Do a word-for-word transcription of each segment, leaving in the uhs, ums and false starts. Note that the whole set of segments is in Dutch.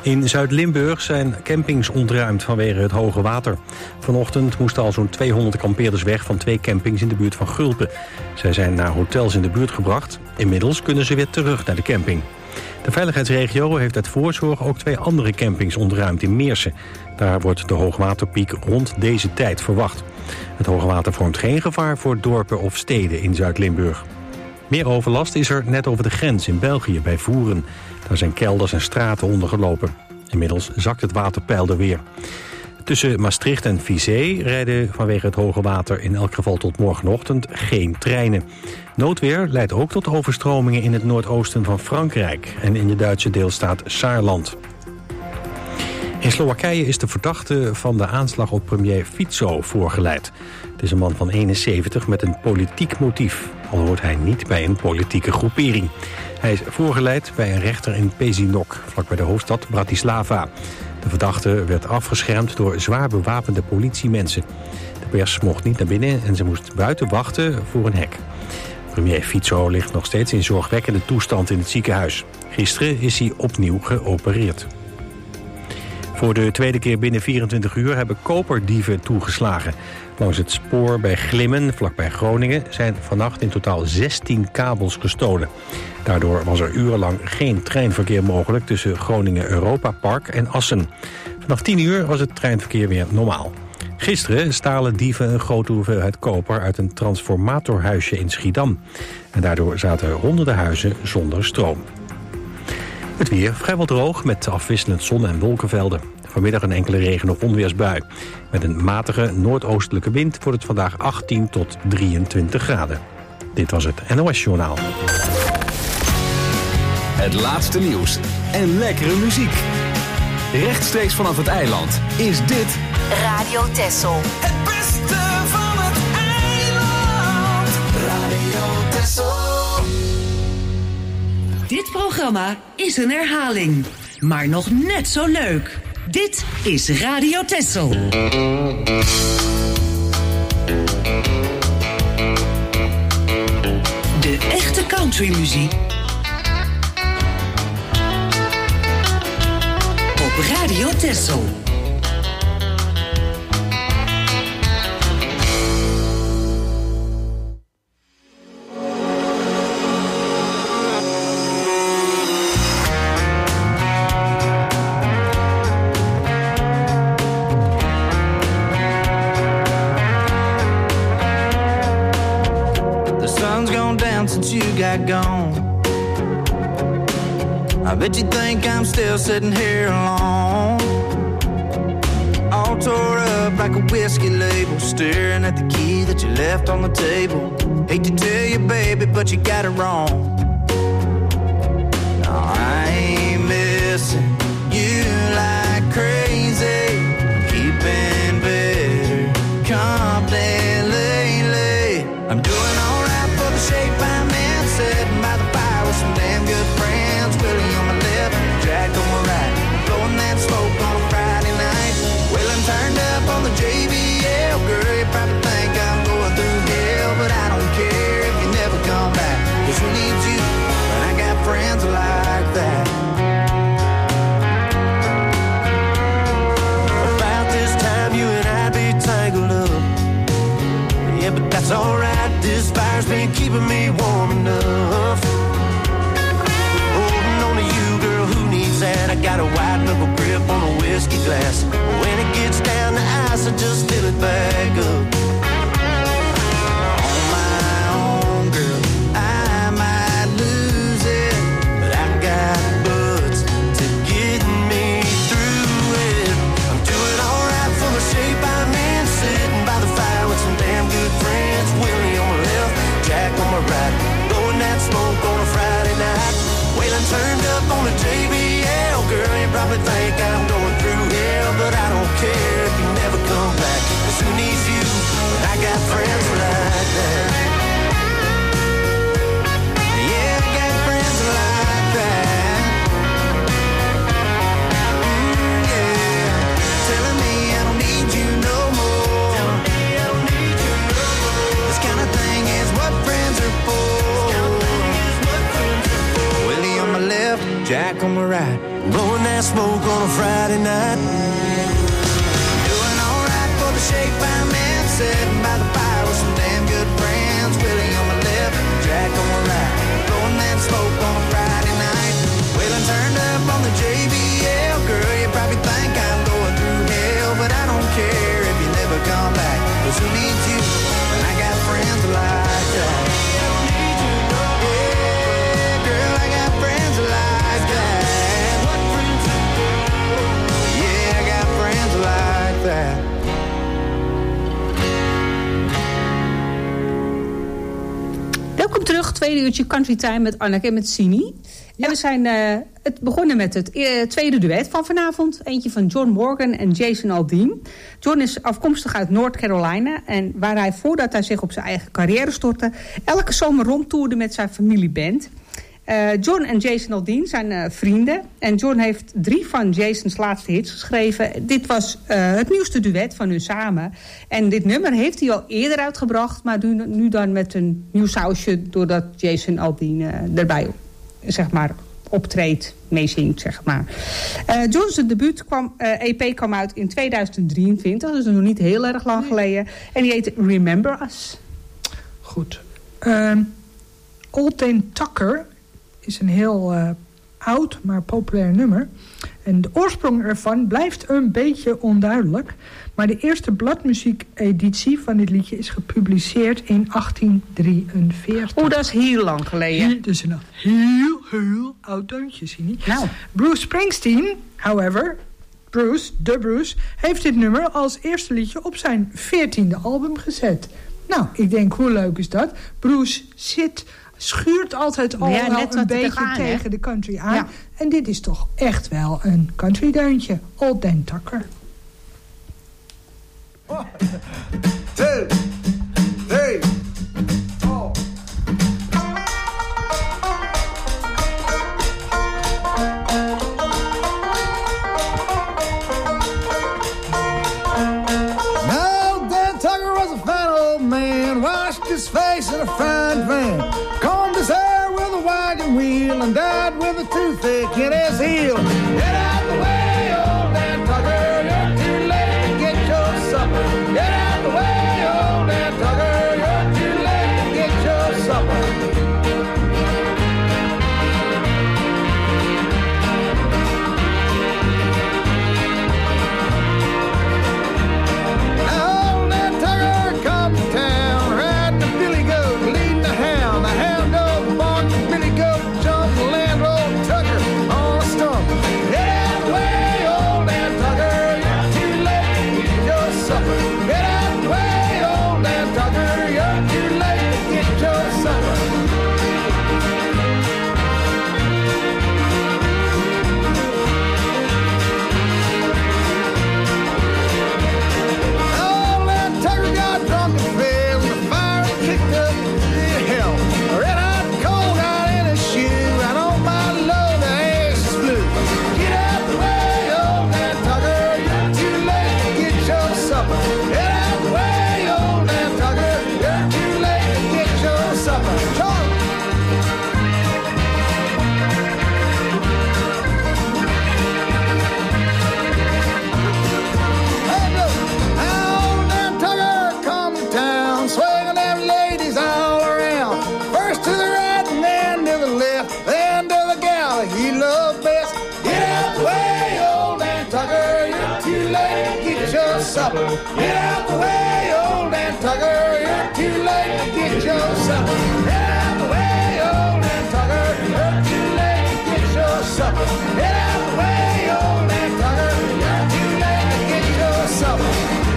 In Zuid-Limburg zijn campings ontruimd vanwege het hoge water. Vanochtend moesten al zo'n tweehonderd kampeerders weg van twee campings in de buurt van Gulpen. Zij zijn naar hotels in de buurt gebracht. Inmiddels kunnen ze weer terug naar de camping. De veiligheidsregio heeft uit voorzorg ook twee andere campings ontruimd in Meersen. Daar wordt de hoogwaterpiek rond deze tijd verwacht. Het hoge water vormt geen gevaar voor dorpen of steden in Zuid-Limburg. Meer overlast is er net over de grens in België bij Voeren. Daar zijn kelders en straten ondergelopen. Inmiddels zakt het waterpeil er weer. Tussen Maastricht en Vizé rijden vanwege het hoge water in elk geval tot morgenochtend geen treinen. Noodweer leidt ook tot overstromingen in het noordoosten van Frankrijk en in de Duitse deelstaat Saarland. In Slowakije is de verdachte van de aanslag op premier Fico voorgeleid. Het is een man van eenenzeventig met een politiek motief, al hoort hij niet bij een politieke groepering. Hij is voorgeleid bij een rechter in Pezinok, vlakbij de hoofdstad Bratislava. De verdachte werd afgeschermd door zwaar bewapende politiemensen. De pers mocht niet naar binnen en ze moest buiten wachten voor een hek. Premier Fico ligt nog steeds in zorgwekkende toestand in het ziekenhuis. Gisteren is hij opnieuw geopereerd. Voor de tweede keer binnen vierentwintig uur hebben koperdieven toegeslagen. Langs het spoor bij Glimmen, vlakbij Groningen, zijn vannacht in totaal zestien kabels gestolen. Daardoor was er urenlang geen treinverkeer mogelijk tussen Groningen Europa Park en Assen. Vanaf tien uur was het treinverkeer weer normaal. Gisteren stalen dieven een grote hoeveelheid koper uit een transformatorhuisje in Schiedam. En daardoor zaten honderden huizen zonder stroom. Het weer vrijwel droog met afwisselend zon- en wolkenvelden. Vanmiddag een enkele regen- of onweersbui. Met een matige noordoostelijke wind wordt het vandaag achttien tot drieëntwintig graden. Dit was het N O S-journaal. Het laatste nieuws en lekkere muziek. Rechtstreeks vanaf het eiland is dit Radio Texel. Het beste van het eiland. Radio Texel. Dit programma is een herhaling, maar nog net zo leuk. Dit is Radio Texel. De echte countrymuziek op Radio Texel. Gone. I bet you think I'm still sitting here alone, all tore up like a whiskey label, staring at the key that you left on the table. Hate to tell you, baby, but you got it wrong. No, I ain't missing you like crazy, keeping better company lately. I'm doing alright for the shape I'm in, sitting by the fire with some damn good friends. Willie on my left, Jack on my right, blowing that smoke on a Friday night. Wheeling turned up on the J B L. Girl, you probably think I'm going through hell, but I don't care if you never come back, 'cause who needs you when I got friends like that? About this time you and I'd be tangled up, yeah, but that's alright. This fire's been keeping me warm enough. Holding on to you, girl, who needs that? I got a wide knuckle grip on a whiskey glass. When it gets down to ice, I just fill it back up. On my own, girl, I might lose it, but I got buds to get me through it. I'm doing alright for the shape I'm in, sitting by the fire with some damn good friends. Willie on my left, Jack on my right, blowing that smoke on a Friday night. Waylon turned up on the J B L. Girl, you probably think I'm going through hell, but I don't care if you never come back, 'cause who needs you when I got friends like that? Yeah, I got friends like that. Mm, yeah, telling me I don't need you no more. Telling me I don't need you no more. This kind of thing is what friends are for. This kind of thing is what friends are for. Willie on my left, Jack on my right, blowing that that smoke on a Friday night. Doing alright for the shake by man, sitting by the fire with some damn good friends. Willie on my left, Jack on my right, blowing that smoke on a Friday night. Waylon turned up on the J B L. Girl, you probably think I'm going through hell, but I don't care if you never come back. 'Cause who needs you when I got friends like that? Yeah, girl, I got friends like that. Yeah, I got friends like that. Welkom terug, tweede uurtje Country Time met Anneke en met Sini. Ja. En we zijn uh, het begonnen met het uh, tweede duet van vanavond. Eentje van John Morgan en Jason Aldean. John is afkomstig uit North Carolina. En waar hij, voordat hij zich op zijn eigen carrière stortte, elke zomer rondtoerde met zijn familieband. Uh, John en Jason Aldean zijn uh, vrienden. En John heeft drie van Jason's laatste hits geschreven. Dit was uh, het nieuwste duet van hun samen. En dit nummer heeft hij al eerder uitgebracht. Maar nu, nu dan met een nieuw sausje. Doordat Jason Aldean uh, erbij zeg maar, optreedt, meezingt, zeg maar. Uh, John's debuut kwam, uh, E P kwam uit in tweeduizend drieëntwintig. Dus nog niet heel erg lang geleden. En die heet Remember Us. Goed. Uh, Old Dane Tucker is een heel uh, oud, maar populair nummer. En de oorsprong ervan blijft een beetje onduidelijk. Maar de eerste bladmuziek-editie van dit liedje is gepubliceerd in achttien drieënveertig. Oh, dat is heel lang geleden. Heel, dus een heel, heel oud deuntje, zie je. Nou. Bruce Springsteen, however, Bruce, de Bruce, heeft dit nummer als eerste liedje op zijn veertiende album gezet. Nou, ik denk, hoe leuk is dat? Bruce zit, schuurt altijd al ja, wel een beetje aan, tegen hè? de country aan. Ja. En dit is toch echt wel een country deuntje. Old Dan Tucker. One, two, three, four. Now, Dan Tucker was a fine old man, washed his face in a frying pan, combed his hair with a wagon wheel, and died with a toothache in his heel. Get out the way, old Dan Tucker, you're too late to get your supper. Get out the way, old Dan Tucker, you're too late to get your supper. Now old Dan Tucker come to town, riding a billy goat, leading the hound. The hound dog barked, the billy goat jumped, the land rolled Tucker on a stump. Get out the way, old Dan Tucker, you're too late to get your supper. Get out the way, old Dan Tucker, you're too late to get your supper. Old Dan Tucker got drunk and fell, and the fire kicked up to hell. A red hot coal got in his shoe, and on my load the ashes flew. Get out the way, old Dan Tucker, you're too late to get your supper. Get out the way, old Dan Tucker, you're too late to get your supper. Charlie. Hey, look, old Dan Tucker come to town, swinging them ladies all around. First to the right and then to the left, then to the gal he loved best. Get out the way, old Dan Tucker, you're too late to get your supper. Get out the way, old Dan Tucker, you're too late to get your supper. Get out the way, old Dan Tucker, you're too late to get your supper. Get out the way, old Dan Tucker, you're too late to get your supper.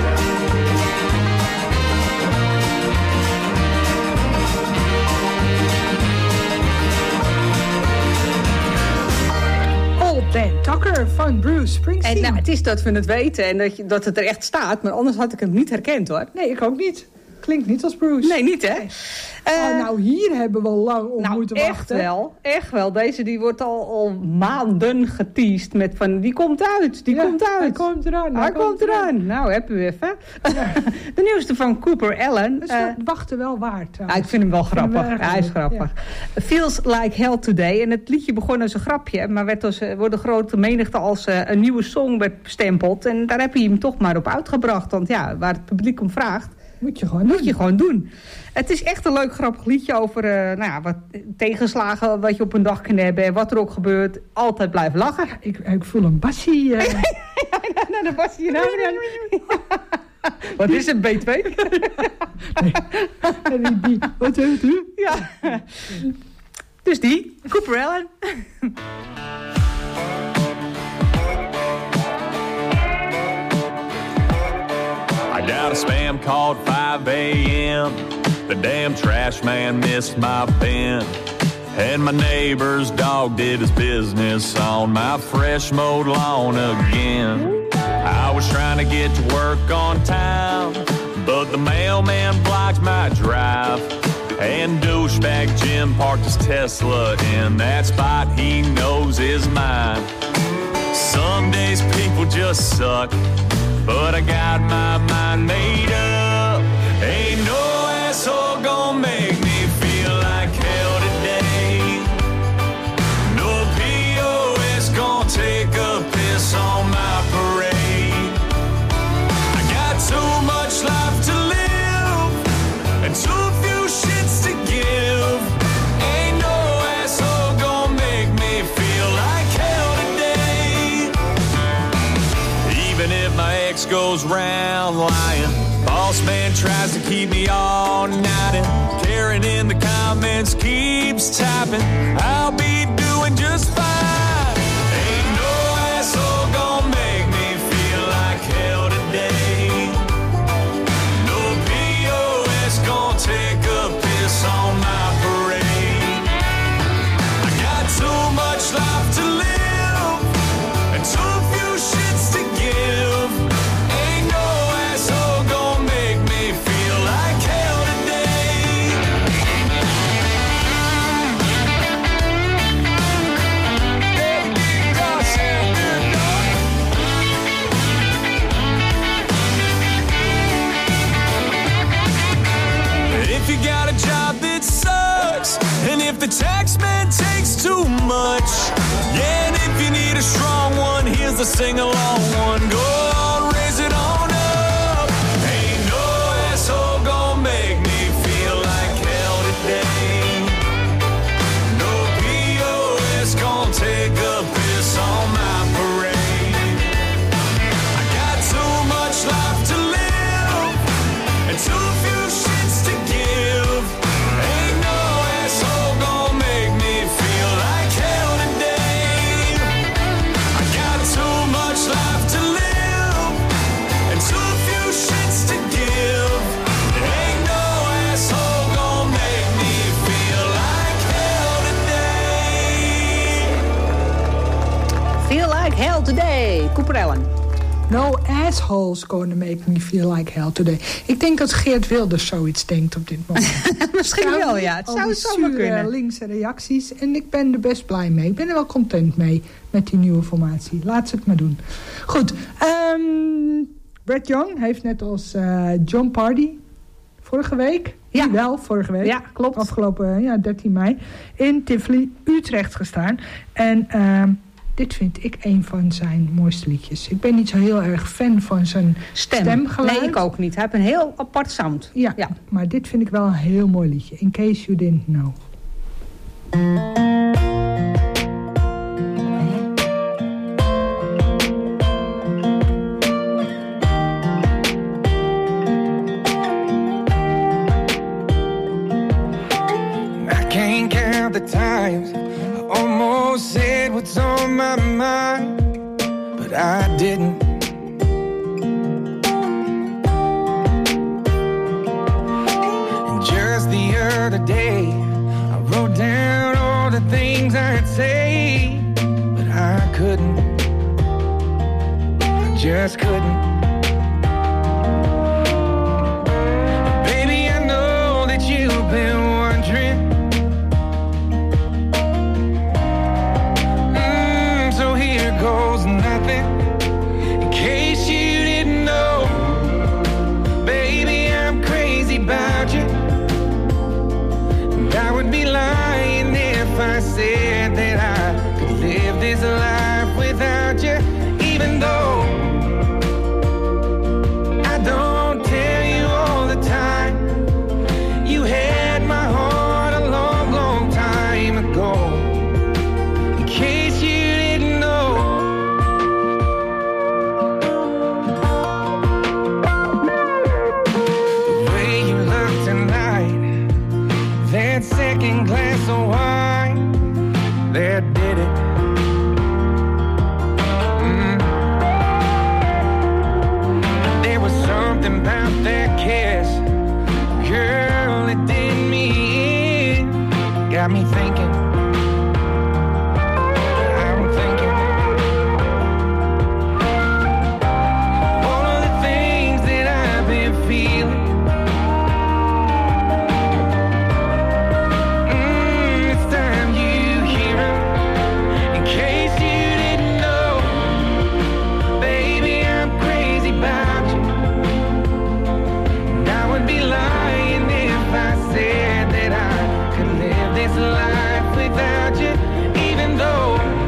Old Dan Tucker van Bruce Springsteen. En nou, het is dat we het weten en dat, je, dat het er echt staat. Maar anders had ik hem niet herkend, hoor. Nee, ik ook niet. Klinkt niet als Bruce. Nee, niet hè? Oh, Uh, nou, hier hebben we lang op nou, moeten echt wachten. wel. Echt wel. Deze die wordt al, al maanden geteased met van, die komt uit, die Ja, komt uit. Hij komt eraan. Hij komt eraan. Nou, heb u even. Ja. De nieuwste van Cooper Allen. Dus Uh, dat wachten wel waard. Ja, ik vind hem wel grappig. hem wel Ja, hij is leuk, grappig. Feels Like Hell Today. En het liedje begon als een grapje. Maar werd als, uh, wordt de grote menigte als uh, een nieuwe song werd bestempeld. En daar heb je hem toch maar op uitgebracht. Want ja, waar het publiek om vraagt, Moet je gewoon moet doen. je gewoon doen. Het is echt een leuk grappig liedje over uh, nou ja, wat tegenslagen wat je op een dag kan hebben. En wat er ook gebeurt. Altijd blijven lachen. Ik, ik voel een bassie. Uh... ja, nou, dan was hij nou weer. Wat is een B twee? En die, die, wat heeft u? Ja. Dus die, Cooper Allen. I got a spam call at five a.m. The damn trash man missed my bin. And my neighbor's dog did his business on my fresh mowed lawn again. I was trying to get to work on time, but the mailman blocked my drive. And douchebag Jim parked his Tesla in that spot he knows is mine. Some days people just suck, but I got my mind made up. Ain't no asshole gonna make me feel like hell today. No P O S gonna take a piss on my parade. I got too much life to live and too few shits to give. Ain't no asshole gonna make me feel like hell today. Even if my ex goes round lying, boss man tries to keep me all night, and Karen in the comments keeps typing, I'll be doing just fine. Ain't no asshole gonna make me feel like hell today. No P O S gonna take a piss on my parade. I got too much life to live and too few shits to give. Ain't no asshole gonna make me feel like hell today. If you got a job that sucks, and if the tax man takes too much, yeah, and if you need a strong one, here's the sing-along one. Go on, raise it on up. Ain't no asshole gonna make me feel like hell today. No P O S gonna take a piss on my parade. I got too much life to live and too few shits to give. Ain't no asshole gonna make me feel like hell today. I got too much life to live and too few shits to give. Ain't no asshole gonna make me feel like hell today. Feel Like Hell Today, Cooper Allen. No assholes gonna make me feel like hell today. Ik denk dat Geert Wilders zoiets denkt op dit moment. Misschien Nou, wel, ja. Het al zou die het zomaar zure kunnen. linkse reacties. En ik ben er best blij mee. Ik ben er wel content mee met die nieuwe formatie. Laat ze het maar doen. Goed. Um, Brett Young heeft net als uh, John Pardy vorige week... Ja. Wel, vorige week. Ja, klopt. Afgelopen ja, dertien mei. In Tivoli, Utrecht gestaan. En... Um, dit vind ik een van zijn mooiste liedjes. Ik ben niet zo heel erg fan van zijn Stem. stemgeluid. Nee, ik ook niet. Hij heeft een heel apart sound. Ja, Ja. maar dit vind ik wel een heel mooi liedje. In case you didn't know. I can't count the times I almost said what's on my mind, but I didn't. And just the other day, I wrote down all the things I'd say, but I couldn't. I just couldn't. Baby, got me thinking. I'm thinking. All of the things that I've been feeling. Mm, it's time you hear it. In case you didn't know, baby, I'm crazy about you. And I would be lying if I said that I could live this life without you, even though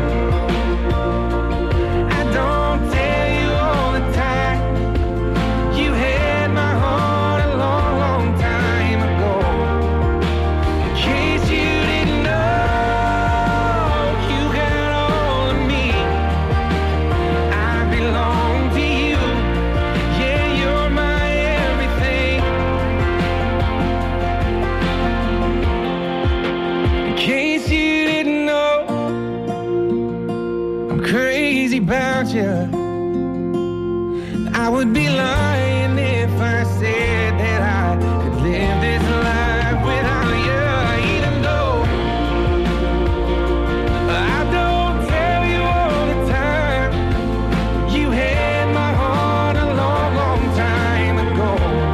I don't tell you all the time. You had my heart a long, long time ago. In case you didn't know, you got all of me. I belong to you. Yeah, you're my everything. In case you didn't know, I'm crazy about you. I would be lying if I said that I could live this life without you, even though I don't tell you all the time. You had my heart a long, long time ago.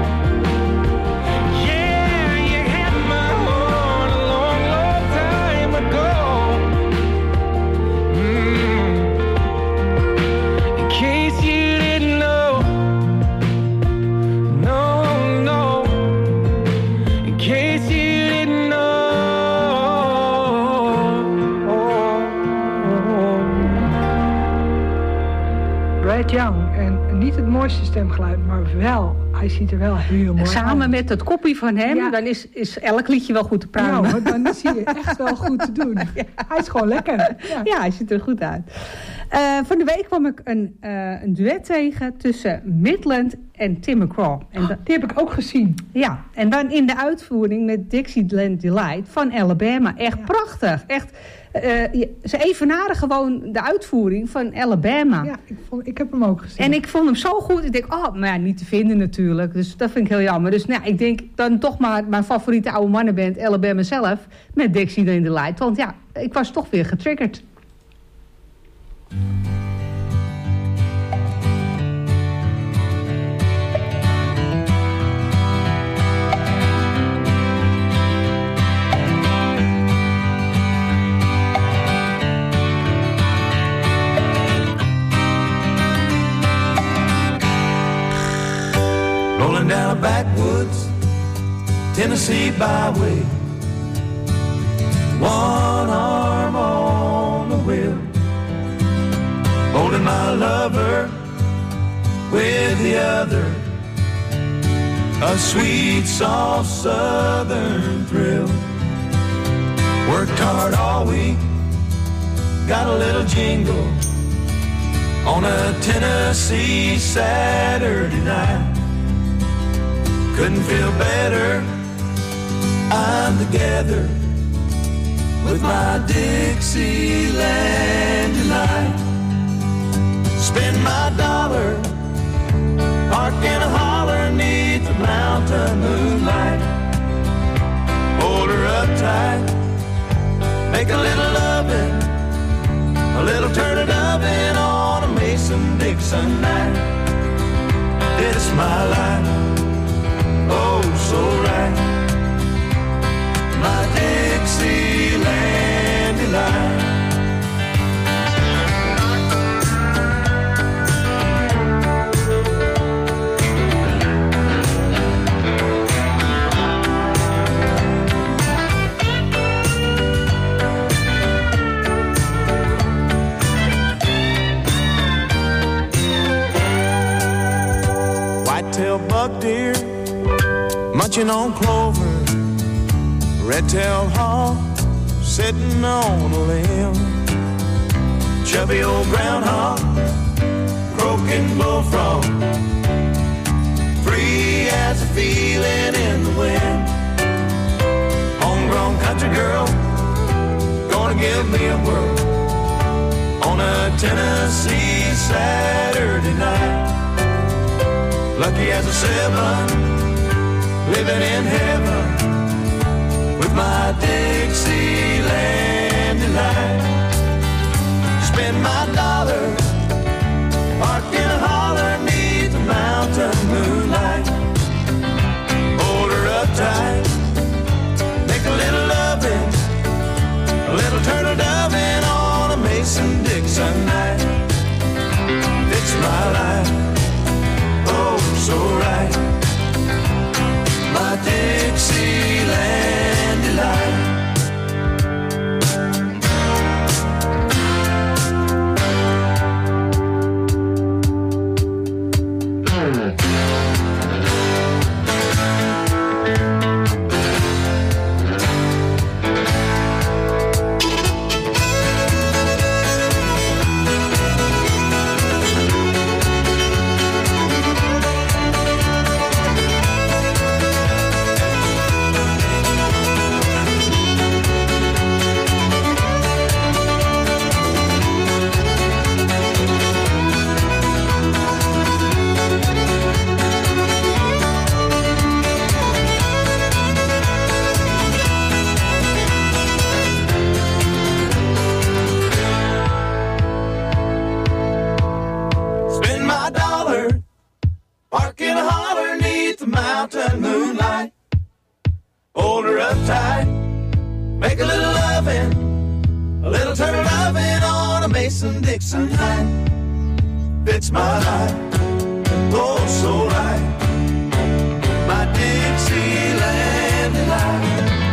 Yeah, you had my heart a long, long time ago. Mm. In case you didn't know, no, no. In case you didn't know. Brad Young. En niet het mooiste stemgeluid, maar wel, hij ziet er wel heel mooi Samen uit. met het koppie van hem, Ja. dan is, is elk liedje wel goed te Ja, pruimen. hoor, dan is hij echt wel goed te doen. Hij is gewoon lekker. Ja. Ja, hij ziet er goed uit. Uh, van de week kwam ik een, uh, een duet tegen tussen Midland en Tim McGraw. En da- Die heb ik ook gezien. ja, en dan in de uitvoering met Dixieland Delight van Alabama. Echt Ja. prachtig. Echt, uh, je- ze evenaren gewoon de uitvoering van Alabama. Ja, ik, vond, ik heb hem ook gezien. En ik vond hem zo goed. Ik denk, oh, maar ja, niet te vinden natuurlijk. Dus dat vind ik heel jammer. Dus nou, ja, ik denk dan toch maar mijn favoriete oude mannenband Alabama zelf met Dixieland Delight. Want ja, ik was toch weer getriggerd. Rolling down a backwoods Tennessee byway, one arm on the wheel, holding my lover with the other, a sweet soft southern thrill. Worked hard all week, got a little jingle on a Tennessee Saturday night. Couldn't feel better, I'm together with my Dixieland delight. Spend my dollar, parked in a holler neath the mountain moonlight. Hold her up tight, make a little loving, a little turning oven on a Mason-Dixon night. It's my life, oh so right, my Dixieland delight. White-tailed buck deer munching on clover, red-tailed hawk sitting on a limb, chubby old groundhog, croaking bullfrog, free as a feeling in the wind. Homegrown country girl, gonna give me a whirl on a Tennessee Saturday night. Lucky as a seven, living in heaven with my Dixieland delight. Spend my dollar, park in a holler 'neath the mountain moonlight. Hold her up tight, make a little loving, a little turtle doving on a Mason-Dixon night. It's my life, oh so right, my Dixieland delight. Mason-Dixon night, it's my life, oh so right, my Dixieland delight.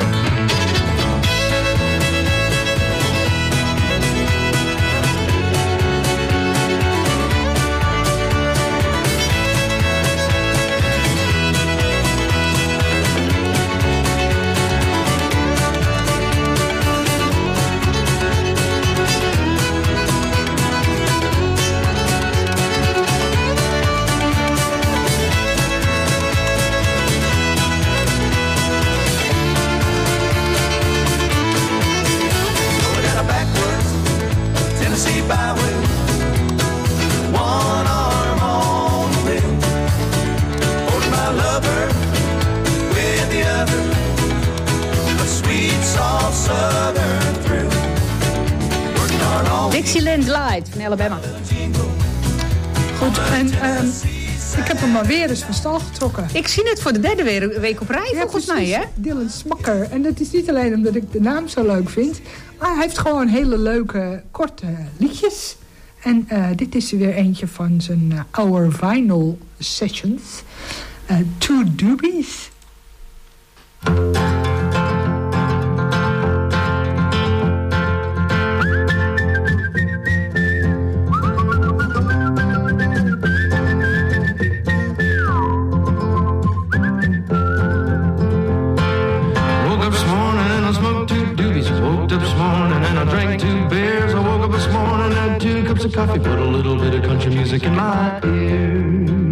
Dixieland Light van Alabama. Goed, en um, ik heb hem maar weer eens van stal getrokken. Ik zie het voor de derde week op rij, ja, volgens mij, hè? Dylan Smucker. En dat is niet alleen omdat ik de naam zo leuk vind. Maar hij heeft gewoon hele leuke, korte liedjes. En uh, dit is er weer eentje van zijn uh, Our Vinyl Sessions. Uh, Two Doobies. Coffee, put a little bit of country music in my ear.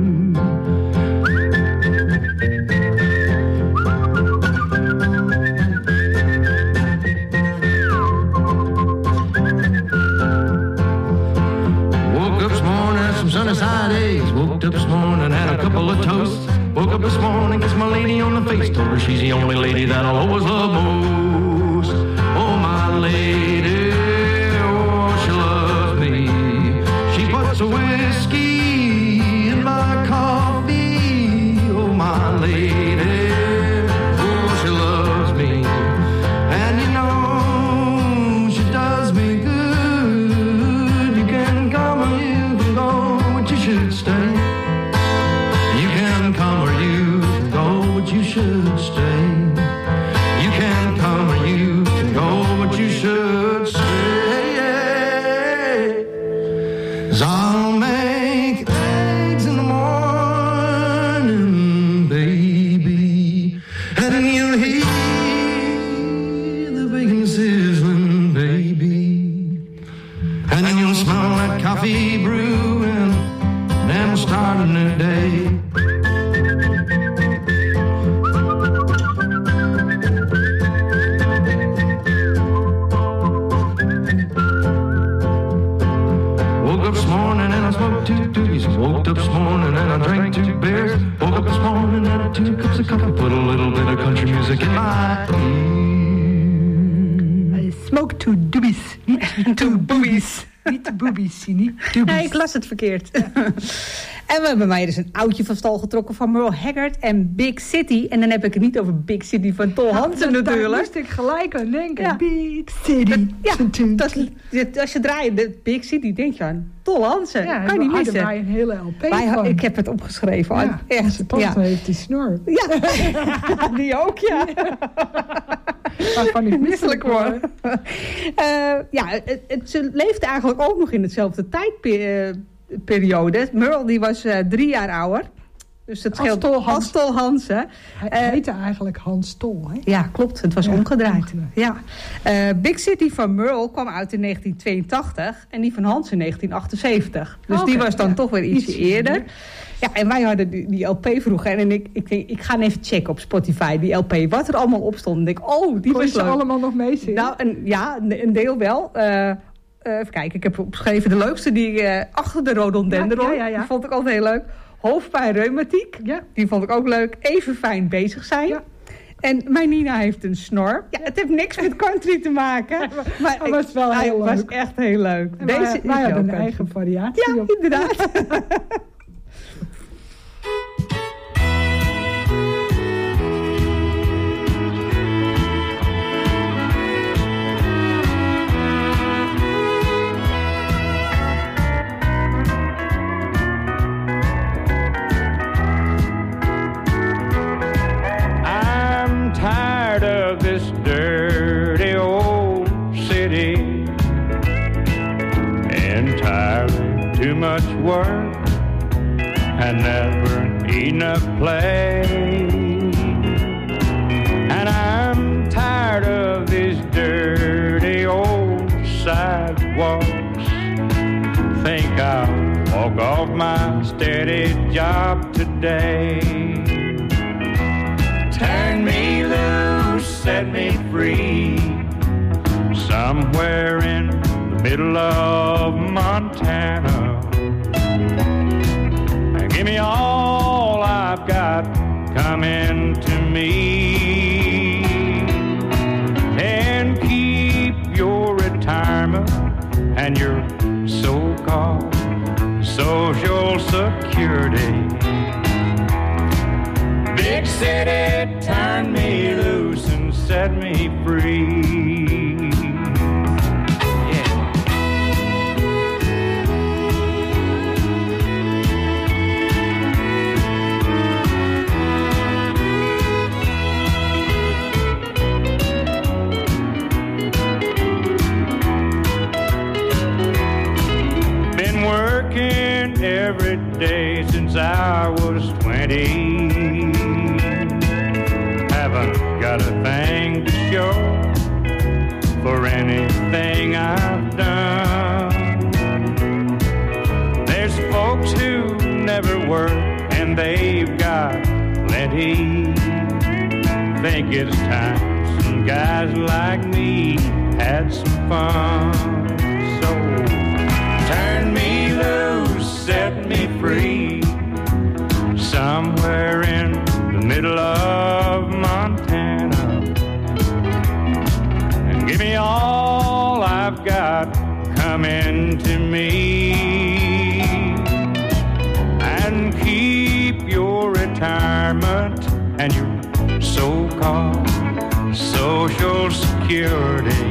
Woke up this morning, had some sunny side eggs. Woke up this morning, had a couple of toasts. Woke up this morning, kissed my lady on the face. Told her she's the only lady that I'll always love most. Oh, my lady. Puts a whiskey in my coffee, oh my lady, oh she loves me, and you know she does me good. You can come or you can go, but you should stay. You can come or you can go, but you should stay. You can come or you can go, but you should stay. I'll make eggs in the morning, baby, and you'll hear the bacon sizzling, baby, and you'll smell that coffee brewing, and we'll start a new day. Woke up this morning and I drank two beers. Woke up this morning and I had two cups of coffee. Put a little bit of country music in my ear. Smoke two doobies. Niet two boobies. Niet de boobies, Sini. Nee, ik las het verkeerd. Ja. En we hebben mij dus een oudje van stal getrokken van Merle Haggard en Big City. En dan heb ik het niet over Big City van Tol Hansen ja, natuurlijk. Daar moest ik gelijk aan denken. Ja. Big City. Dat, ja, dat, als je draait de Big City, denk je aan Tol Hansen. Ja, kan je niet missen. Wij een hele L P wij, van. Ik heb het opgeschreven. Ja, echt. Tante ja. heeft die snor. Ja, die ook, ja. Waarvan ik misselijk word. uh, ja, het, het, ze leefde eigenlijk ook nog in hetzelfde tijdperiode. Merle die was uh, drie jaar ouder. Dus het scheelt als Tol Hansen. Hij uh, heette eigenlijk Hans Tol, hè? Ja, klopt. Het was ja, omgedraaid. omgedraaid. Ja. Uh, Big City van Merle kwam uit in negentien tweeëntachtig en die van Hans in negentien achtenzeventig. Dus okay, die was dan ja, toch weer ietsje iets eerder. Meer. Ja, en wij hadden die, die L P vroeger. En ik, ik denk, ik ga even checken op Spotify, die L P. Wat er allemaal op stond. En ik denk, oh, die Kon was je leuk. Ze allemaal nog meezingen? Nou, een, ja, een, een deel wel. Uh, uh, even kijken, ik heb opgeschreven de leukste. Die uh, achter de rhododendron. Ja, ja, ja, ja. Die vond ik altijd heel leuk. Hoofdpijn reumatiek. Ja. Die vond ik ook leuk. Even fijn bezig zijn. Ja. En mijn Nina heeft een snor. Ja, het heeft niks met country te maken. Maar, maar het was wel heel leuk. Het was echt heel leuk. En Deze wij, wij hadden een eigen variatie ja, op. Inderdaad. Much work and never enough play, and I'm tired of these dirty old sidewalks. Think I'll walk off my steady job today. Turn me loose, set me free, somewhere in the middle of Montana. Give me all I've got coming to me, and keep your retirement and your so-called Social Security. Big city, turn me loose and set me free. Every day since I was twenty, haven't got a thing to show for anything I've done. There's folks who never work and they've got plenty. Think it's time some guys like me had some fun. So turn me loose, set me free, somewhere in the middle of Montana, and give me all I've got coming to me, and keep your retirement and your so-called Social Security.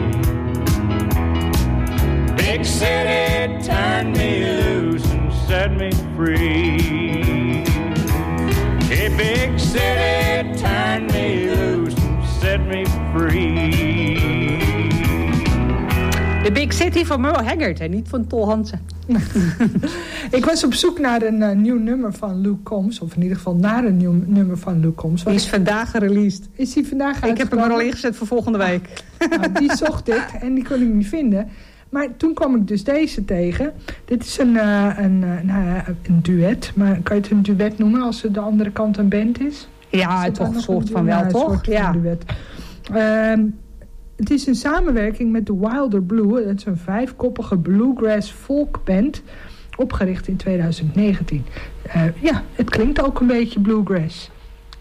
Big city, turn me loose and set me free. Hey, big city, turn me loose and set me free. De Big City van Merle Haggard en niet van Tol Hansen. Ik was op zoek naar een uh, nieuw nummer van Luke Combs. Of in ieder geval naar een nieuw nummer van Luke Combs. Die is ik... vandaag gereleased. Is die vandaag uitgekomen? Ik heb hem er al ingezet voor volgende week. Nou, die zocht ik en die kon ik niet vinden. Maar toen kwam ik dus deze tegen. Dit is een, uh, een, uh, nou, een duet. Maar kan je het een duet noemen als de andere kant een band is? Ja, is toch een soort van wel, ja, toch? Soort ja. Van duet. Uh, het is een samenwerking met de Wilder Blue. Dat is een vijfkoppige bluegrass folkband. Opgericht in tweeduizend negentien. Uh, ja, het klinkt ook een beetje bluegrass.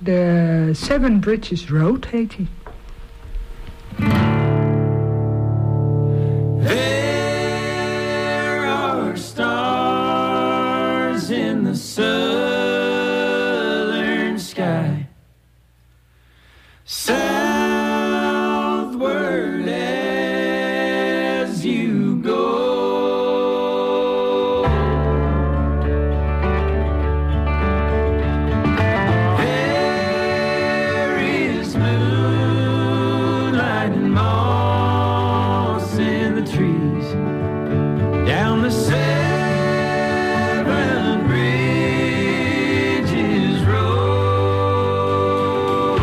De Seven Bridges Road heet hij. in the southern sky. Southward as you go. There is moonlight and moss in the trees down the Seven Bridges Road.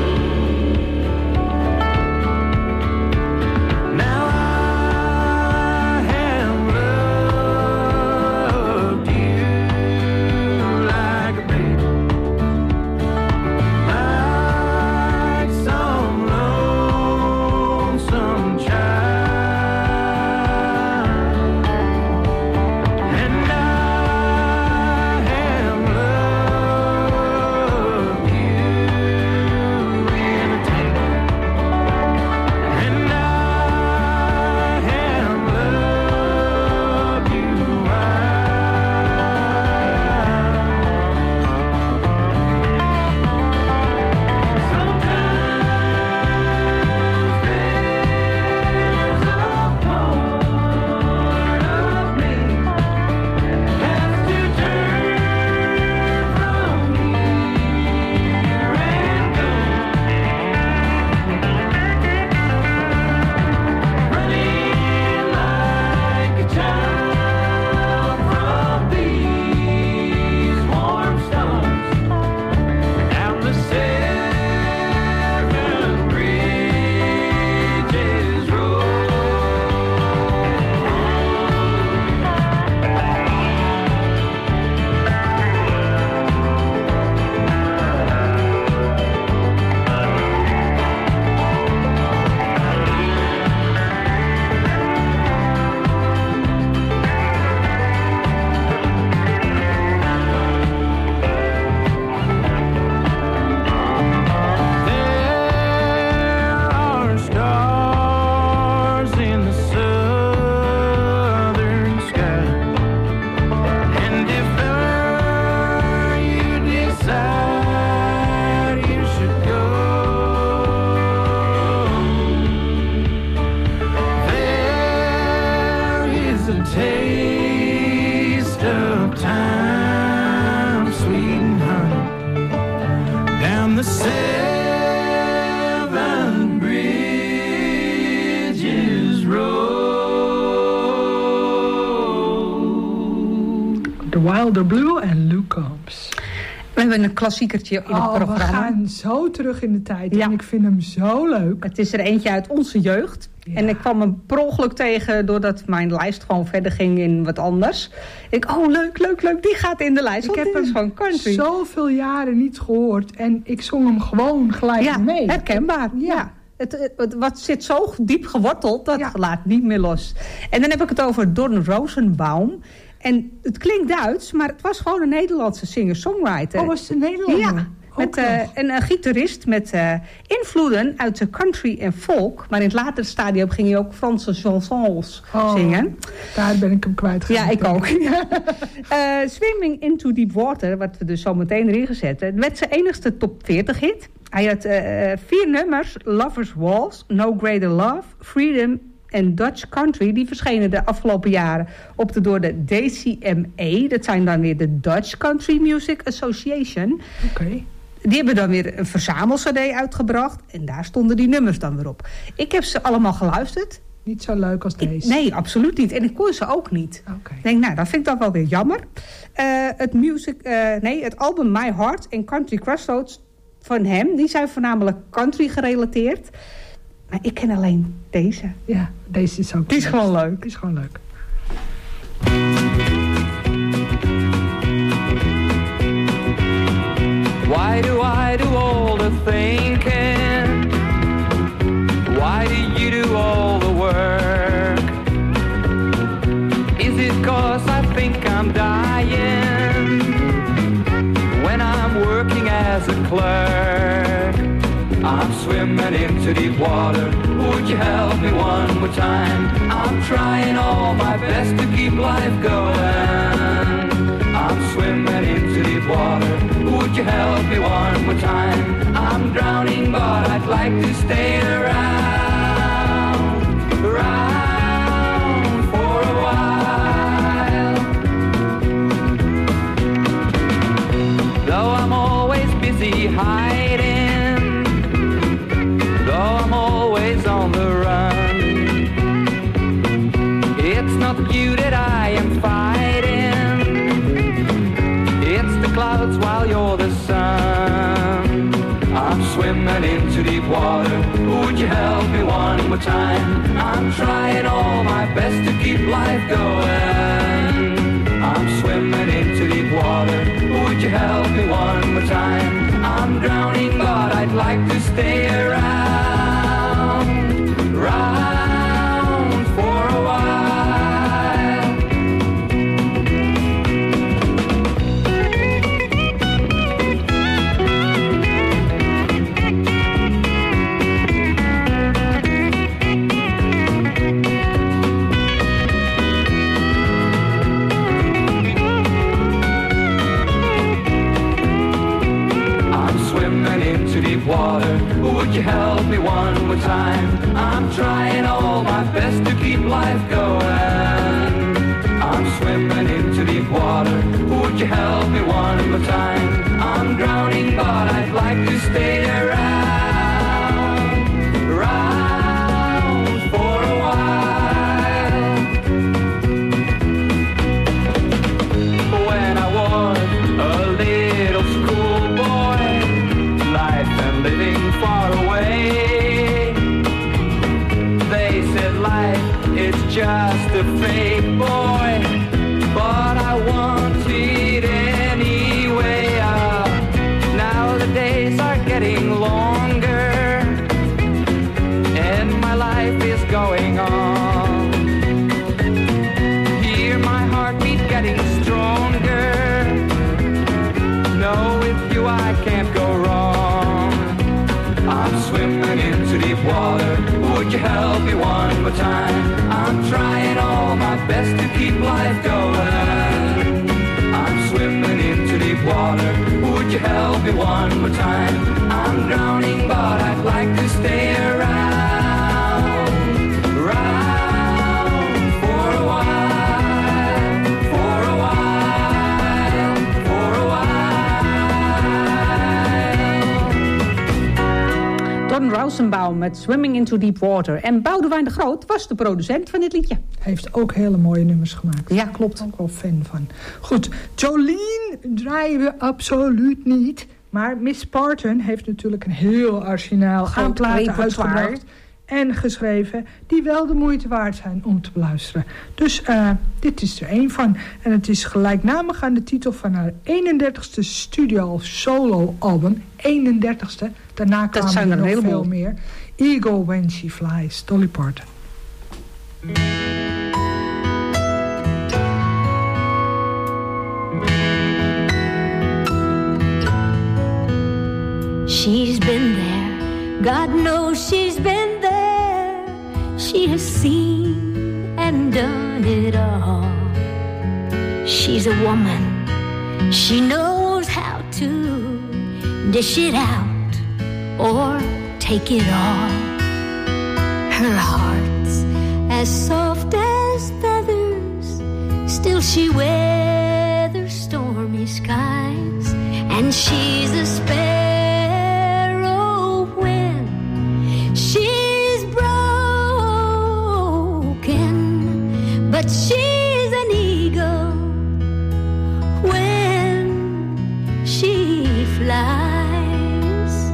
Now I have loved you like a baby, like some lonesome child. And I have loved you in a tango. And I have loved you Wilder Blue en Luke Combs. We hebben een klassiekertje in oh, het programma. We gaan zo terug in de tijd ja. en ik vind hem zo leuk. Het is er eentje uit onze jeugd. Ja. En ik kwam hem per ongeluk tegen doordat mijn lijst gewoon verder ging in wat anders. Ik, oh leuk, leuk, leuk, die gaat in de lijst. Ik heb hem van country. Zoveel jaren niet gehoord en ik zong hem gewoon gelijk ja, mee. Herkenbaar, ja. ja. Het, het wat zit zo diep geworteld, dat ja. laat niet meer los. En dan heb ik het over Don Rosenbaum. En het klinkt Duits, maar het was gewoon een Nederlandse singer-songwriter. Oh, was het een Nederlander? Ja, met, uh, een, een gitarist met uh, invloeden uit de country en folk. Maar in het latere stadium ging hij ook Franse chansons oh, zingen. Daar ben ik hem kwijtgeraakt. Ja, ik ook. uh, Swimming into Deep Water, wat we dus zo meteen erin gezet hebben, werd zijn enigste top veertig hit. Hij had uh, vier nummers, Lover's Waltz, No Greater Love, Freedom en Dutch Country. Die verschenen de afgelopen jaren op de door de D C M A. Dat zijn dan weer de Dutch Country Music Association. Oké. Okay. Die hebben dan weer een verzamel-cd uitgebracht. En daar stonden die nummers dan weer op. Ik heb ze allemaal geluisterd. Niet zo leuk als deze? Ik, nee, absoluut niet. En ik kon ze ook niet. Okay. Ik denk, nou, dat vind ik dan wel weer jammer. Uh, het, music, uh, nee, het album My Heart en Country Crossroads van hem, die zijn voornamelijk country gerelateerd. Maar ik ken alleen deze. Ja, deze is ook Die is leuk. gewoon leuk. Die is gewoon leuk. Why do I do all the thinking? Why do you do all the work? Is it 'cause I think I'm dying when I'm working as a clerk? I'm swimming into deep water. Would you help me one more time? I'm trying all my best to keep life going. I'm swimming help me one more time? I'm drowning, but I'd like to stay around, around for a while. Though I'm always busy hiding, though I'm always on the run, it's not you that I am fighting, it's the clouds while you're the sun. I'm swimming into deep water, would you help me one more time? I'm trying all my best to keep life going. I'm swimming into deep water, would you help me one more time? I'm drowning, but I'd like to stay around, around for a while. Water, would you help me one more time? I'm trying all my best to keep life going. I'm swimming into deep water, would you help me one more time? I'm drowning, but I'd like to stay around, around for a while. When I was a little schoolboy, living far away, they said life is just a fake, boy, but I want it anyway. Uh, now the days are getting longer and my life is going on. Hear my heartbeat getting stronger. No, with you I can't go wrong. I'm swimming into deep water, would you help me one more time? I'm trying all my best to keep life going. I'm swimming into deep water, would you help me one more time? I'm drowning, but I'd like to stay around, around for a while, for a while, for a while. Don Rosenbaum met Swimming into Deep Water. En Boudewijn de Groot was de producent van dit liedje. Hij heeft ook hele mooie nummers gemaakt. Ja, klopt. Ook wel fan van. Goed, Jolene draaien we absoluut niet. Maar Miss Parton heeft natuurlijk een heel arsenaal aan platen uitgebracht en geschreven die wel de moeite waard zijn om te beluisteren. Dus uh, dit is er één van. En het is gelijknamig aan de titel van haar eenendertigste studio solo album. eenendertigste. Daarna kwamen er nog veel meer. Eagle When She Flies, Dolly Parton. She's been there, God knows she's been there. She has seen and done it all. She's a woman, she knows how to dish it out or take it all. Her heart's as soft as feathers, still she weathers stormy skies. And she's a sparrow but she's an eagle when she flies.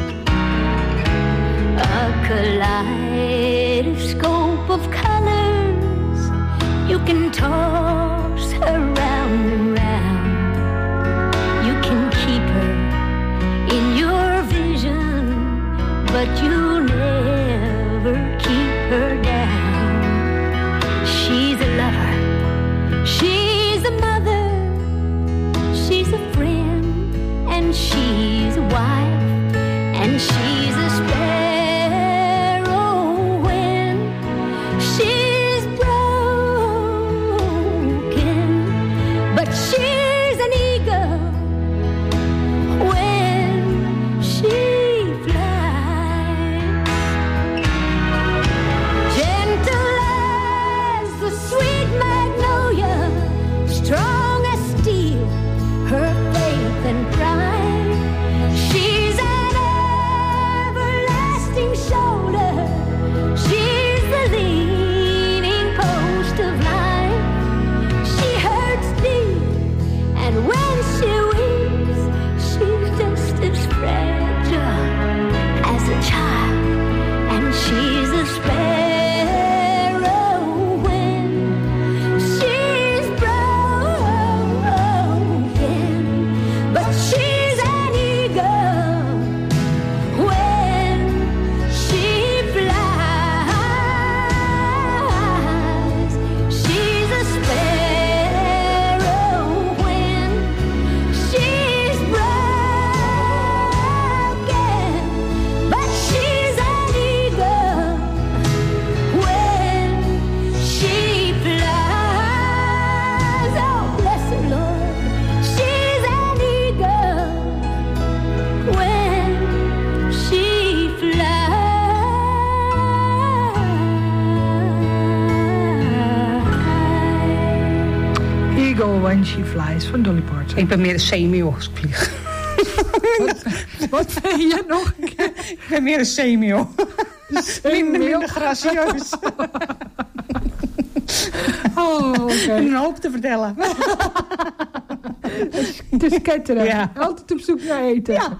A kaleidoscope of colors, you can toss her round and round. You can keep her in your vision, but you never keep her down. She's a lover, she's a mother, she's a friend, and she's a wife, and she's a sparrow when she's broken, but she's an eagle when She Flies van Dolly Parton. Ik ben meer een semio als ik vlieg. Wat, wat ben je nog een keer? Ik ben meer een semio. Minder, minder gracieus. Oh, oké. Okay. Een hoop te vertellen. Dus ketteren. Ja. Altijd op zoek naar eten. Ja.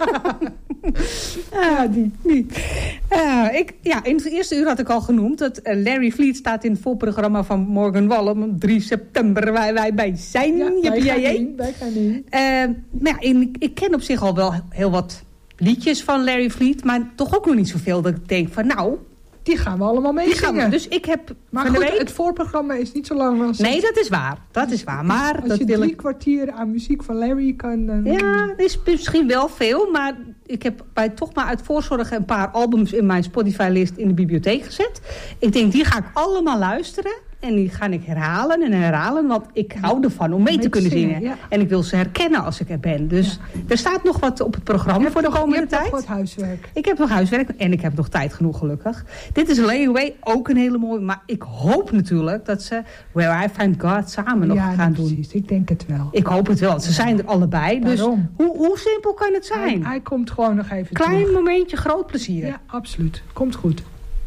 Ja, die. die. Uh, ik, ja, in het eerste uur had ik al genoemd dat uh, Larry Fleet staat in het voorprogramma van Morgan Wallen op drie september waar wij bij zijn. Ja, wij jij, gaan jij? in, wij gaan in. Uh, maar ja, in, ik ken op zich al wel heel wat liedjes van Larry Fleet, maar toch ook nog niet zoveel dat ik denk van nou... Die gaan we allemaal meezingen. Dus ik heb maar van goed, de week... het voorprogramma is niet zo lang als... Nee, dat is waar. Dat is waar. Maar als dat je wil drie ik... kwartier aan muziek van Larry kan... Dan... Ja, dat is misschien wel veel. Maar ik heb bij toch maar uit voorzorg een paar albums in mijn Spotify-list in de bibliotheek gezet. Ik denk, die ga ik allemaal luisteren. En die ga ik herhalen en herhalen. Want ik hou ervan om mee, mee te kunnen zingen. zingen. Ja. En ik wil ze herkennen als ik er ben. Dus ja. Er staat nog wat op het programma voor de nog, komende je tijd. Ik heb nog wat huiswerk. Ik heb nog huiswerk en ik heb nog tijd genoeg gelukkig. Dit is Layaway, ook een hele mooie. Maar ik hoop natuurlijk dat ze Where I Find God samen nog ja, gaan precies. doen. Precies, ik denk het wel. Ik hoop het wel. Ze zijn er allebei. Dus hoe, hoe simpel kan het zijn? Hij, hij komt gewoon nog even Klein terug. momentje, groot plezier. Ja, absoluut. Komt goed.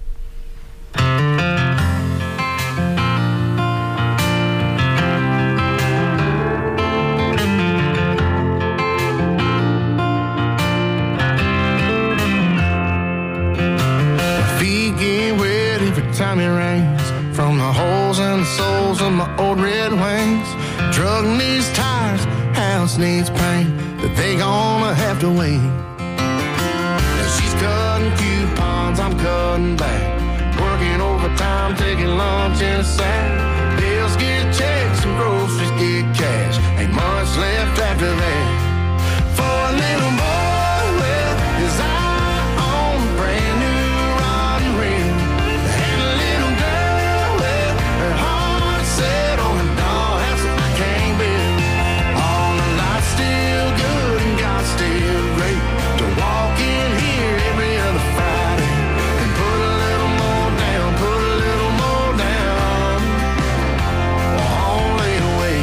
Time it rains from the holes in the soles of my old red wings. Drug needs tires, house needs paint, but they gonna have to wait. And she's cutting coupons, I'm cutting back. Working overtime, taking lunch in a sack. Bills get checks and groceries get cash. Ain't much left after that. For a little boy with his eye on a brand new rod and reel. Set on a dollhouse that I can't build. All the lights still good and God's still great. To walk in here every other Friday and put a little more down, put a little more down. All laid away.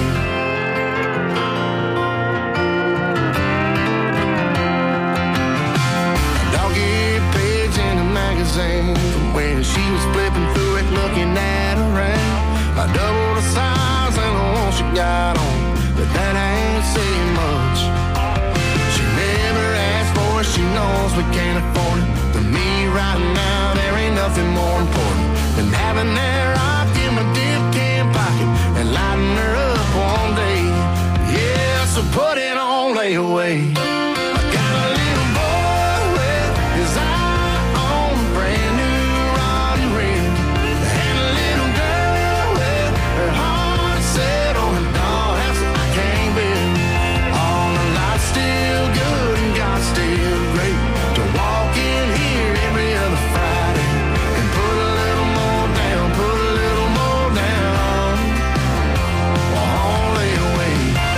A dog-eared page in a magazine from when she was flipping through it looking at her ring. I doubled the size and the one she got on, but that ain't saying much. She never asked for it, she knows we can't afford it. To me right now, there ain't nothing more important than having that rock in my dip can pocket and lighting her up one day. Yeah, so put it on layaway. I got a little boy with his eye on a brand new rod and reel, and a little girl her heart set on a dollhouse that I can't build. All the lights still good and God's still great. To walk in here every other Friday and put a little more down, put a little more down. All laid away.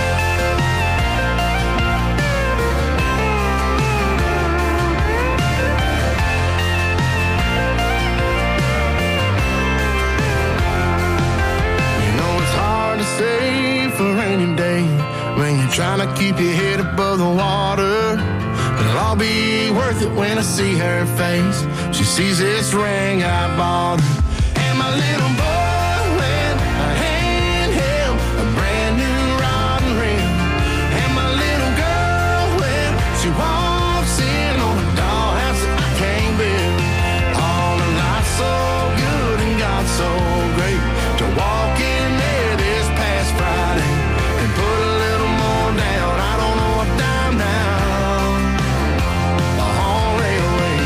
Save for rainy day when you're trying to keep your head above the water. But it'll all be worth it when I see her face. She sees this ring I bought her. And my little boy when I hand him a brand new rod and reel. And my little girl when she walks in on a dollhouse that I can't build. All the lights so good and God's so great. To walk in there this past Friday and put a little more down. I don't know a dime now. All laid away.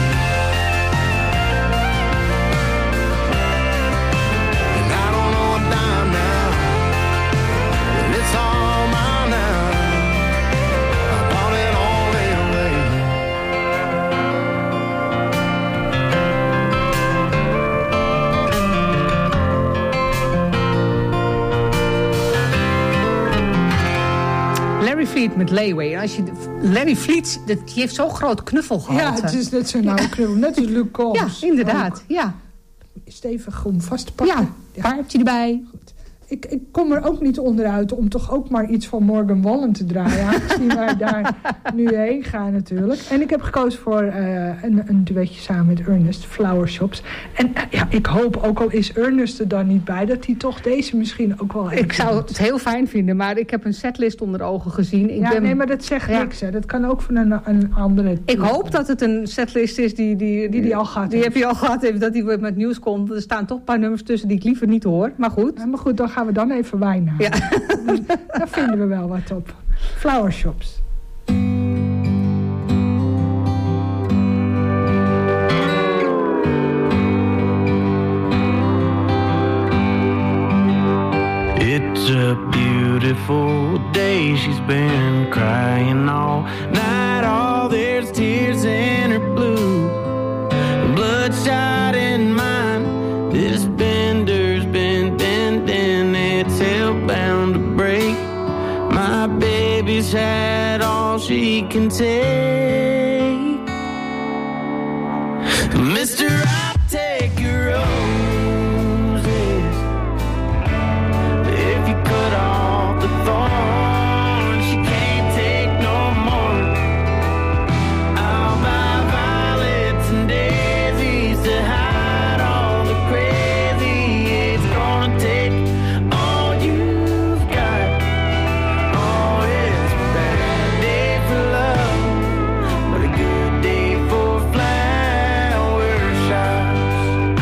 And I don't know a dime now. But it's all mine now. I bought it all laid away. Larry Fleet met Layaway. Als je, Larry Fleet, die heeft zo'n groot knuffel gehad. Ja, het is net zo'n oude knuffel. Net als Luke Combs. Ja, inderdaad. Ja. Stevig om vast te pakken. Ja, paardje erbij. Goed. ik, ik kom er ook niet onderuit om toch ook maar iets van Morgan Wallen te draaien. Aangezien wij daar nu heen gaan natuurlijk. En ik heb gekozen voor uh, een, een duetje samen met Ernest, Flower Shops. En uh, ja, ik hoop, ook al is Ernest er dan niet bij, dat hij toch deze misschien ook wel heeft. Ik zou het heel fijn vinden, maar ik heb een setlist onder ogen gezien. Ik ja, ben... nee, maar dat zegt ja. niks. Hè. Dat kan ook van een, een andere... Ik hoop dat het een setlist is die... Die, die, die al gehad Die heb je al gehad, even dat hij met nieuws komt. Er staan toch een paar nummers tussen die ik liever niet hoor. Maar goed. Ja, maar goed, dan gaan we dan even wijn halen. Ja. Daar vinden we wel wat op. Flower Shops. It's a beautiful day. She's been crying all night. All there's tears in her blue, bloodshot in mine. This bender's been bending, it's hellbound to break. My baby's had all she can take. Mister, I'll take your roses if you cut off the thorns. She can't take no more. I'll buy violets and daisies to hide all the crazy. It's gonna take all you've got. Oh, it's a bad day for love, but a good day for flower shops.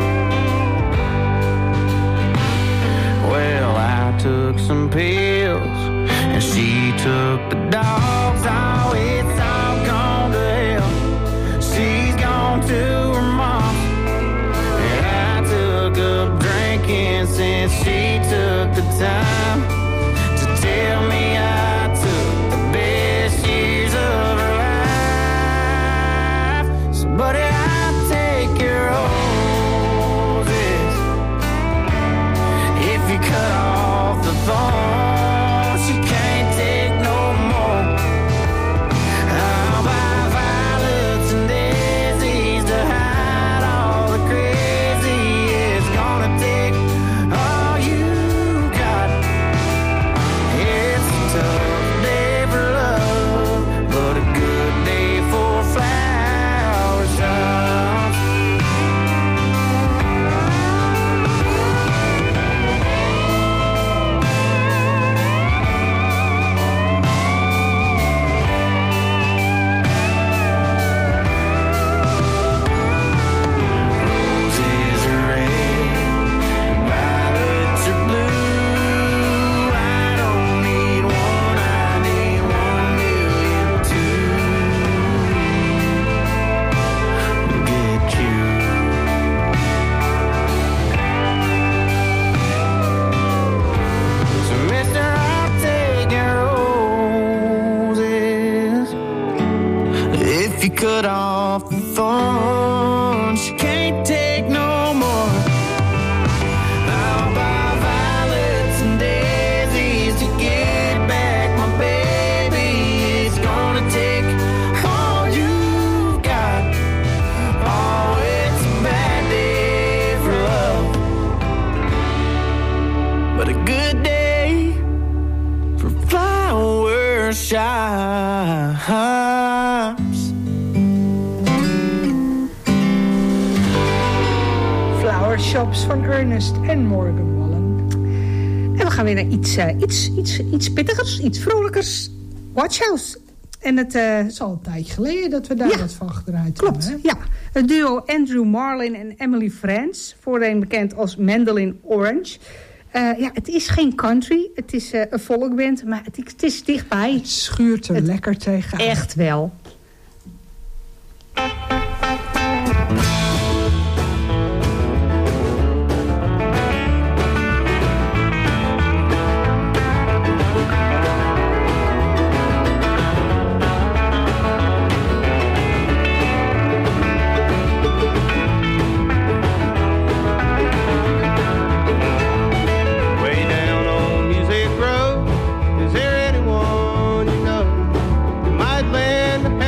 Well, I took some pills and she took the dogs. Oh, it's all gone to hell. She's gone to her mom, and I took up drinking since she took the time to tell me I took the best years of her life. So, buddy, I'll take your roses if you cut off the thorns. You can't take no more. I'll buy violets and daisies to hide all the crazy. It's gonna take all you got. It's a tough day for love, but a good day for flower shops. Roses are red, violets are blue. I don't need one, I need one million too. Get you. So, mister, I'll take your roses if you cut off the thorns. You can't take no more. I'll buy violets and daisies to get back my baby. It's gonna take all you've got. Oh, it's a bad day for love, but a good day for flower shops. Flower Shops van Ernest en Morgan Wallen. En we gaan weer naar iets, uh, iets, iets, iets pittigers, iets vrolijkers. Watch House. En het, uh, Het is al een tijdje geleden dat we daar Ja, wat van gedraaid klopt, hebben. Hè? ja. Het duo Andrew Marlin en Emily Frans. Voorheen bekend als Mandolin Orange. Uh, ja, het is geen country. Het is uh, een folkband, maar het, het is dichtbij. Het schuurt er Het- lekker tegenaan. Echt wel. Way down on Music Road, is there anyone you know who might lend a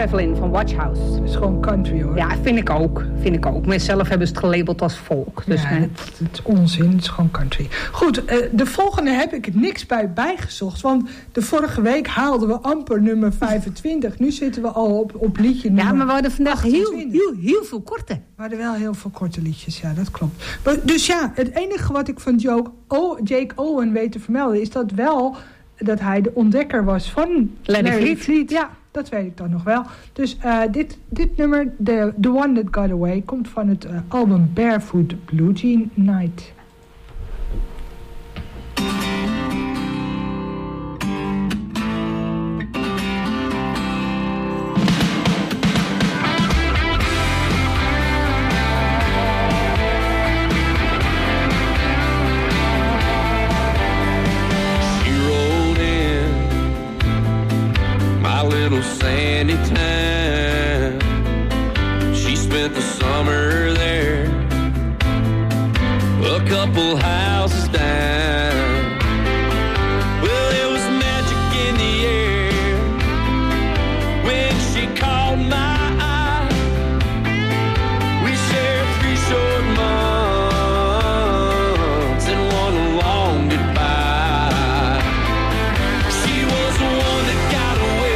Travelin' van Watch House. Dat is gewoon country, hoor. Ja, vind ik ook. Vind ik ook. Maar zelf hebben ze het gelabeld als folk. Dus, ja, hè. het, het is onzin. Het is gewoon country. Goed, uh, de volgende heb ik het niks bij bijgezocht. Want de vorige week haalden we amper nummer vijfentwintig. Nu zitten we al op, op liedje nummer Ja, maar we hadden vandaag heel, achtentwintig. heel, heel veel korte. We hadden wel heel veel korte liedjes, ja, dat klopt. Maar, dus ja, het enige wat ik van Joke, oh, Jake Owen weet te vermelden... is dat wel dat hij de ontdekker was van Larry Larry Fleet. Ja, dat weet ik dan nog wel. Dus uh, dit, dit nummer, the, the One That Got Away... komt van het uh, album Barefoot Blue Jean Night. Little sandy town. She spent the summer there, a couple houses down. Well, there was magic in the air when she caught my eye. We shared three short months and one long goodbye. She was the one that got away.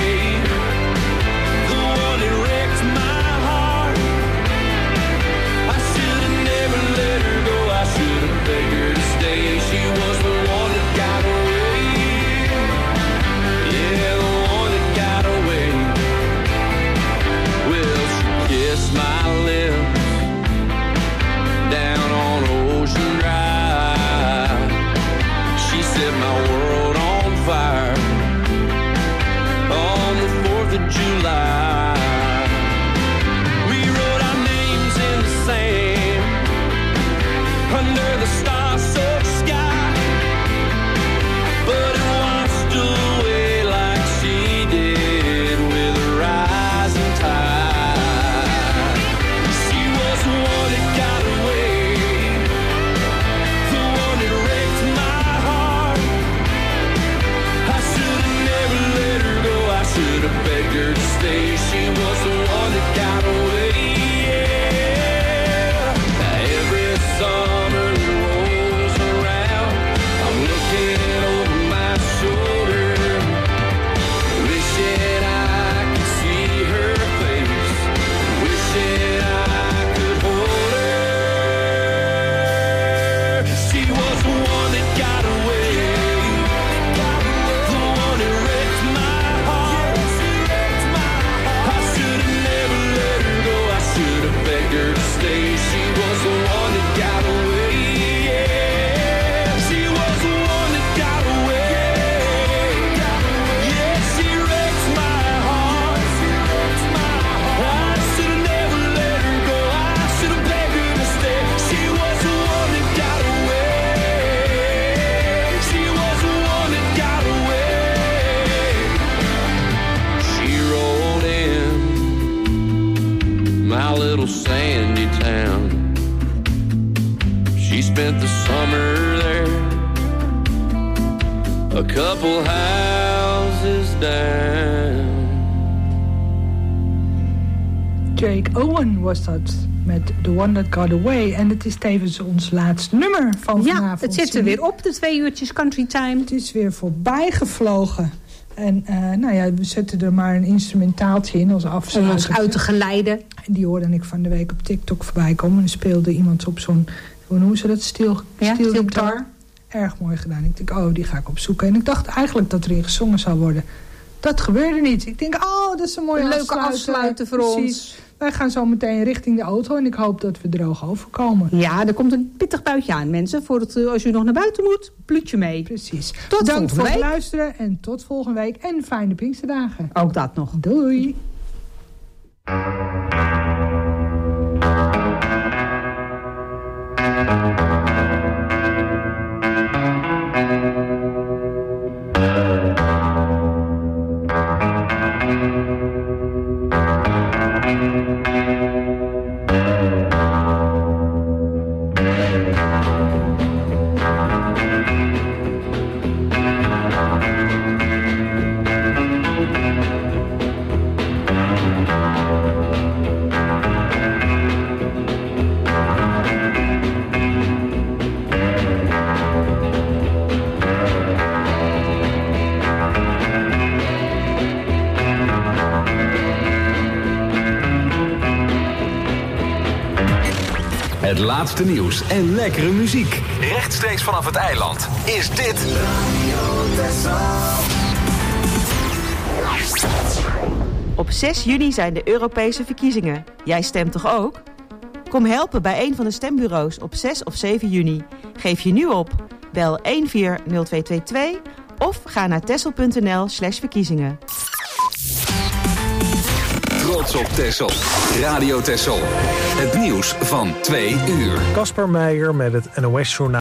Spent the summer there, a couple houses down. Jake Owen was dat met The One That Got Away. En het is tevens ons laatste nummer van ja, vanavond. het zit er weer op, de twee uurtjes Country Time. Het is weer voorbij gevlogen. En uh, nou ja, we zetten er maar een instrumentaaltje in als afsluiter. Om ons uit te geleiden. En die hoorde ik van de week op TikTok voorbij komen. En speelde iemand op zo'n, hoe noemen ze dat, steel, ja, steel gitaar. Erg mooi gedaan. Ik denk, oh, die ga ik opzoeken. En ik dacht eigenlijk dat erin gezongen zou worden. Dat gebeurde niet. Ik denk, oh, dat is een mooie een leuke afsluiter. afsluiter voor Precies. ons. Wij gaan zo meteen richting de auto en ik hoop dat we droog overkomen. Ja, er komt een pittig buitje aan, mensen. Voor het, als u nog naar buiten moet, pluutje mee. Precies. Tot Dank voor week. het luisteren en tot volgende week. En fijne Pinksterdagen. Ook dat nog. Doei. laatste nieuws en lekkere muziek. Rechtstreeks vanaf het eiland is dit Radio Texel. Op zes juni zijn de Europese verkiezingen. Jij stemt toch ook? Kom helpen bij een van de stembureaus op zes of zeven juni. Geef je nu op. Bel een vier nul twee twee twee of ga naar texel.nl slash verkiezingen. Trots op Texel. Radio Texel. Het nieuws van twee uur. Kasper Meijer met het N O S-journaal.